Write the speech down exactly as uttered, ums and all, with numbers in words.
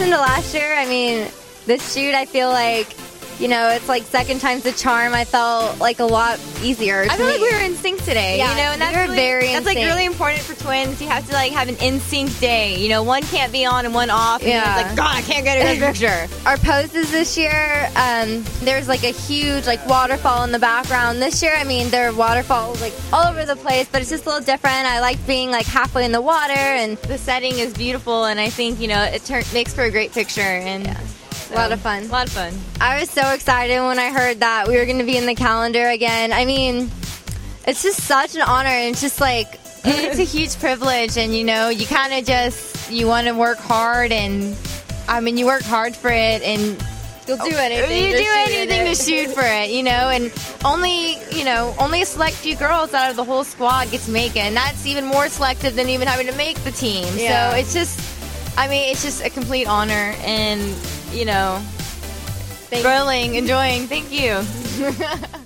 comparison to last year, I mean, this shoot, I feel like, you know, it's like second time's the charm. I felt like a lot easier. I feel me. like we were in sync today. Yeah, you know, and that's we were really, very in that's like sync. really important for twins. You have to like have an in sync day. You know, one can't be on and one off. And Yeah. it's like, God, I can't get a good picture. Our poses this year, um, there's like a huge like waterfall in the background. This year, I mean, there are waterfalls like all over the place, but it's just a little different. I like being like halfway in the water, and The setting is beautiful, and I think you know it tur- makes for a great picture. And Yeah. so, a lot of fun. A lot of fun. I was so excited when I heard that we were going to be in the calendar again. I mean, it's just such an honor, and it's just like, It's a huge privilege, and you know, you kind of just you want to work hard, and I mean, you work hard for it, and you'll do anything. you to do shoot in anything it. to shoot for it, you know, and only, you know, only a select few girls out of the whole squad get to make it, and that's even more selective than even having to make the team. Yeah. So it's just, I mean, it's just a complete honor, and, you know, Thank- thrilling, enjoying. Thank you.